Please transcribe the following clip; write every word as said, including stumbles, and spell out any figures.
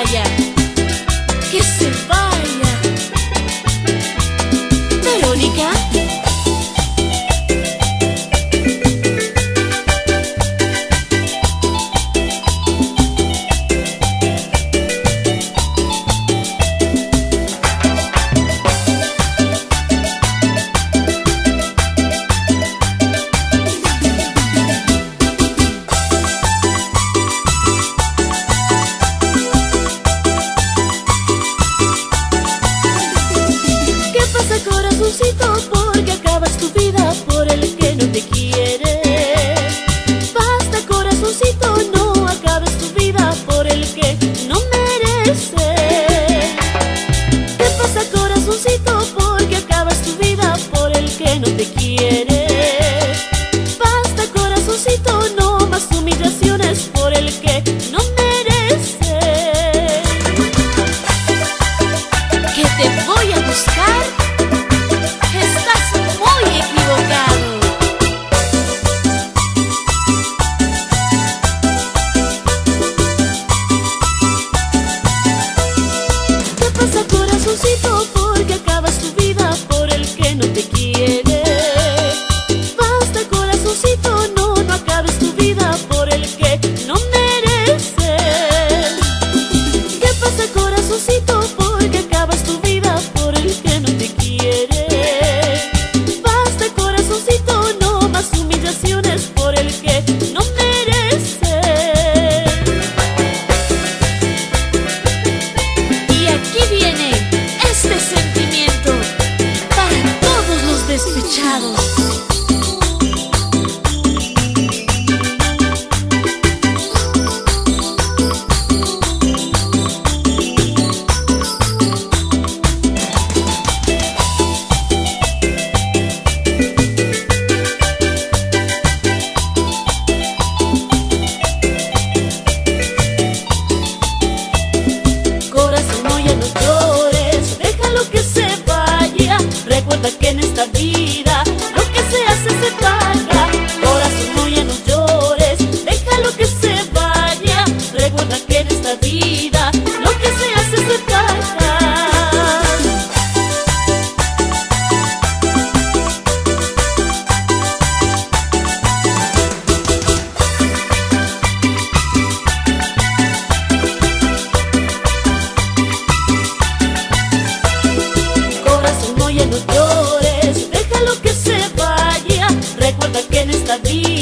vaya, que se vaya. Verónica. Corazoncito, porque acabas tu vida por el que no te quiere. Basta, corazoncito, no acabes tu vida por el que no merece. ¿Qué pasa, corazoncito? Porque acabas tu vida por el que no te quiere. Basta, corazoncito, no más humillaciones por el que no merece. ¿Que te voy a buscar? Porque acabas tu vida por el que no te quiere. Basta, corazoncito, no, no acabes tu vida por el que no merece. ¿Qué pasa, corazoncito? Porque acabas tu vida por el que no te quiere. Basta, corazoncito, no más humillaciones por el que no merece. Y aquí viene este sentimiento para todos los despechados. Corazón, no, ya no llores, déjalo que se vaya. Recuerda que en esta vida lo que se hace se paga. Corazón, no, ya no llores, déjalo que se vaya. Recuerda que en esta vida lo que se hace se paga. Corazón, no, ya no llores, déjalo que se vaya. Recuerda que en esta vida